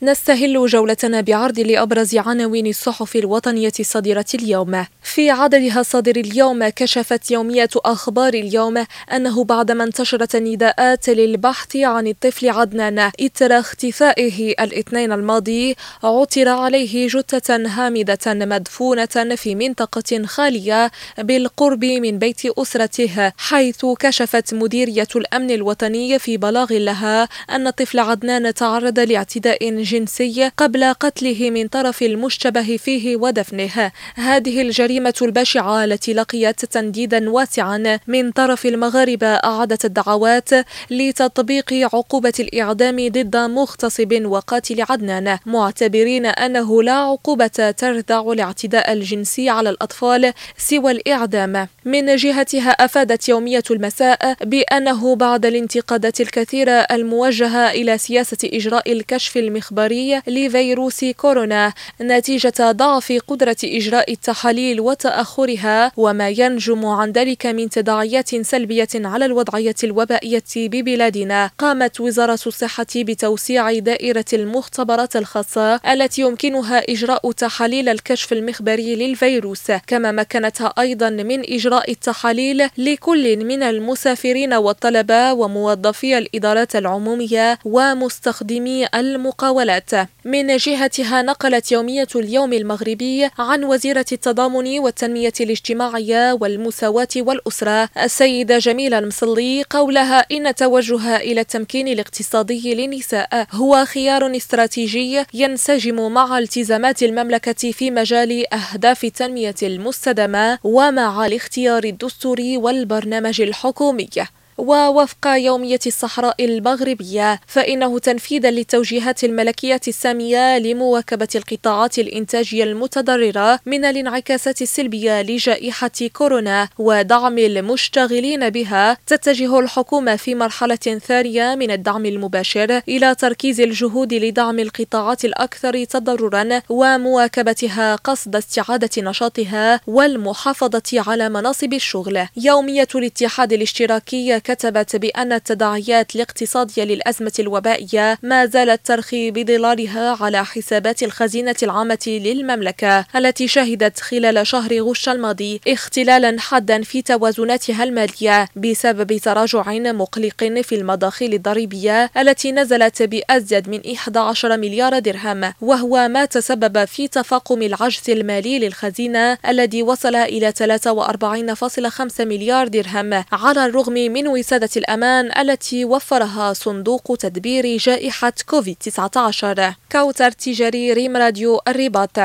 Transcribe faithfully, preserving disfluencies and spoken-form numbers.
نستهل جولتنا بعرض لأبرز عناوين الصحف الوطنية الصادرة اليوم. في عددها الصادر اليوم، كشفت يومية أخبار اليوم أنه بعدما انتشرت النداءات للبحث عن الطفل عدنان إثر اختفائه الاثنين الماضي، عثر عليه جثة هامدة مدفونة في منطقة خالية بالقرب من بيت أسرته، حيث كشفت مديرية الأمن الوطني في بلاغ لها أن الطفل عدنان تعرض لاعتداء جنسي قبل قتله من طرف المشتبه فيه ودفنه. هذه الجريمة البشعة التي لقيت تنديدا واسعا من طرف المغاربة أعادت الدعوات لتطبيق عقوبة الإعدام ضد مغتصب وقاتل عدنان، معتبرين أنه لا عقوبة تردع الاعتداء الجنسي على الأطفال سوى الإعدام. من جهتها، أفادت يومية المساء بأنه بعد الانتقادات الكثيرة الموجهة إلى سياسة إجراء الكشف المخبري لفيروس كورونا نتيجة ضعف قدرة إجراء التحاليل وتأخرها وما ينجم عن ذلك من تداعيات سلبية على الوضعية الوبائية ببلادنا، قامت وزارة الصحة بتوسيع دائرة المختبرات الخاصة التي يمكنها إجراء تحاليل الكشف المخبري للفيروس، كما مكنتها أيضا من إجراء التحاليل لكل من المسافرين والطلبة وموظفي الإدارات العمومية ومستخدمي المقاولات. من جهتها، نقلت يومية اليوم المغربي عن وزيرة التضامن والتنمية الاجتماعية والمساواة والأسرة السيدة جميلة المصلي قولها إن توجه إلى التمكين الاقتصادي للنساء هو خيار استراتيجي ينسجم مع التزامات المملكة في مجال أهداف التنمية المستدامة ومع الاختيار الدستوري والبرنامج الحكومي. ووفق يومية الصحراء المغربية، فإنه تنفيذا للتوجيهات الملكية السامية لمواكبة القطاعات الإنتاجية المتضررة من الانعكاسات السلبية لجائحة كورونا ودعم المشتغلين بها، تتجه الحكومة في مرحلة ثانية من الدعم المباشر إلى تركيز الجهود لدعم القطاعات الأكثر تضررا ومواكبتها قصد استعادة نشاطها والمحافظة على مناصب الشغل. يومية الاتحاد الاشتراكي كتبت بأن التداعيات الاقتصادية للأزمة الوبائية ما زالت ترخي بظلالها على حسابات الخزينة العامة للمملكة التي شهدت خلال شهر غشت الماضي اختلالا حادا في توازناتها المالية بسبب تراجع مقلق في المداخيل الضريبية التي نزلت بأزيد من أحد عشر مليار درهم، وهو ما تسبب في تفاقم العجز المالي للخزينة الذي وصل إلى ثلاثة وأربعين فاصلة خمسة مليار درهم، على الرغم من وسادة الأمان التي وفرها صندوق تدبير جائحة كوفيد تسعة عشر. كوثر تجاري، ريم راديو الرباط.